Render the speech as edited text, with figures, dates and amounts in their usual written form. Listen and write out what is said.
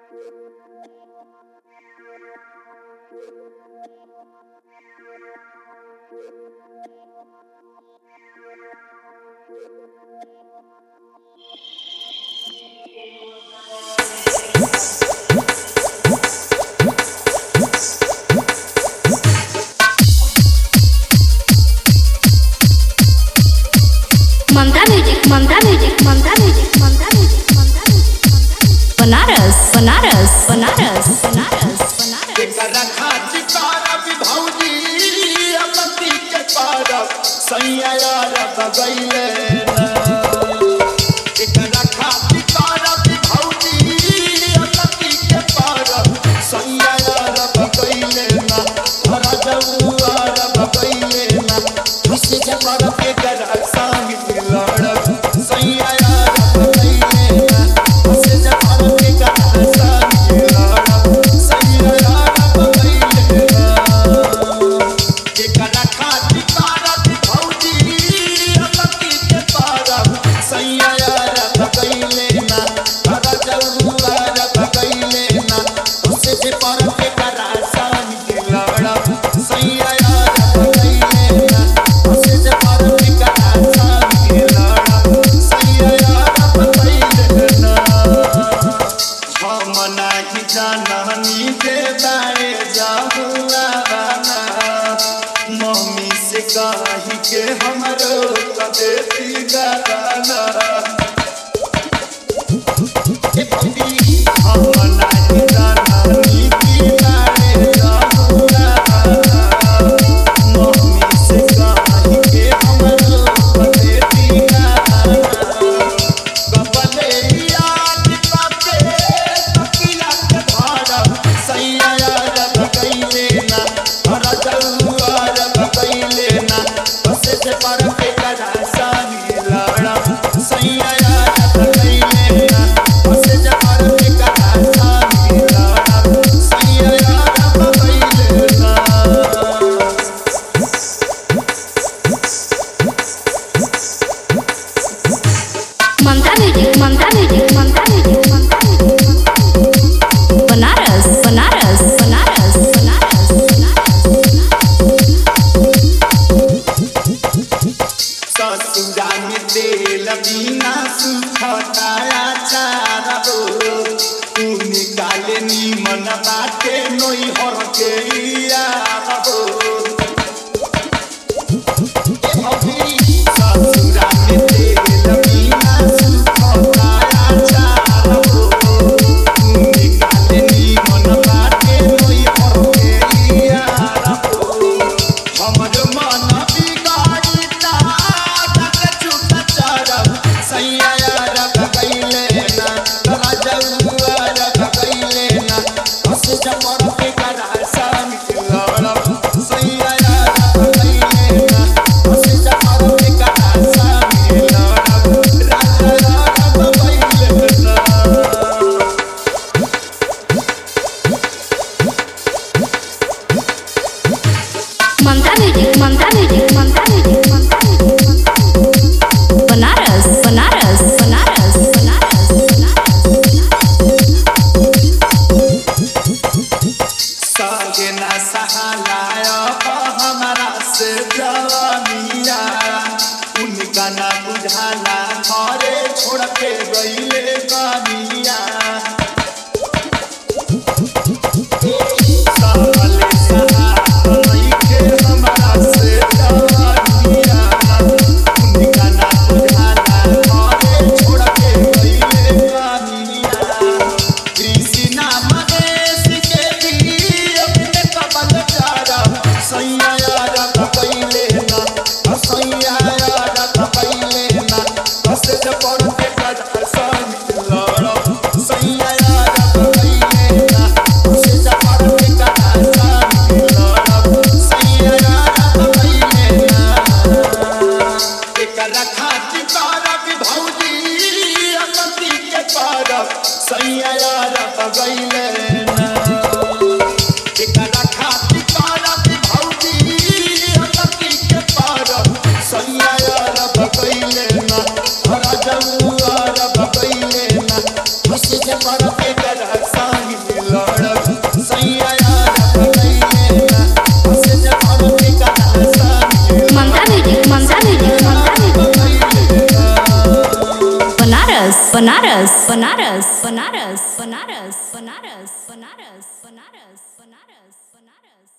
ममता music Mamta music Mamta music Mamta music Mamta music Banaras Banaras Banaras Banaras Banaras एकरा खातिर करब भौजी अपती के परब सैया यार बगैले एकरा खातिर करब भौजी अपती के परब सैया यार बगैले ना हरा जौआर बगैले ना खुशी से परब के कर संग लड़ब सैया यार बगैले ना खुशी से परब के कर संग लड़ब सैया यार बगैले ना एकरा खातिर करब भौजी अपती के परब सैया यार बगैले ना हरा जौआर बगैले ना खुशी से परब के कर संग लड़ब सैया यार बगैले ना खुशी से परब के कर संग लड़ब सैया यार बगैले ना हम नाही जाननी दे बारे जाहुआ बाना मम्मी से कही के हमरो कदेती गाना ए पति हम नाही जाननी की बारे जाहुआ बाना मम्मी से कही के हमरो कदेती गाना कपले याद पाके तकिया के धारब सैया यार बगैले ना हरा जौआर बगैले ना बसे से पर के करा संग लड़ब सैया यार बगैले ना बसे से पर के करा संग लड़ब सैया यार बगैले ना Mamta music Mamta music Mamta music Mamta music Banaras Banaras Banaras Banaras ससुरा में तेल बिना सुखताया चारा हो तू निकाले नीमन बाटे नोई हर के यार हो ए भौजी ससुरा में तेल बिना सुखताया चारा हो तू निकाले नीमन बाटे नोई हर के यार हो हमर मन बिगाड़ी ता तक चुप चरब सैया यार बगैले ना तरा जौआर बगैले ना हस जमर के करा संग लड़ब सैया यार बगैले ना हस जमर के करा संग लड़ब राजा यार बगैले ना Mamta music Mamta music Mamta music Mamta music Banaras Banaras Banaras Banaras संगे न सहालाय हमारा से जवानिया उनका ना बुझाला घरे छोड़ के गईले गानिया साले सहाय के हमारा से जवानिया उनका ना बुझाला घरे छोड़ के गईले गानिया कृष्णा महेश के भी अपने कबल चारब सैया यार बगैले ना सैया यार बगैले ना बस से पड़ के कर संग लड़ब सैया यार बगैले ना बस से पड़ के कर संग लड़ब सैया यार बगैले ना एकरा खातिर करब भौजी अपती के परब सैया यार बगैले ना एकरा खातिर करब भौजी अपती के परब सैया यार बगैले ना हरा जौआर बगैले ना खुशी से पर के करा संग लड़ब सैया यार बगैले ना से पर के करा संग Mamta music Mamta music Mamta music Banaras Banaras Banaras Banaras Banaras Banaras Banaras Banaras Banaras Banaras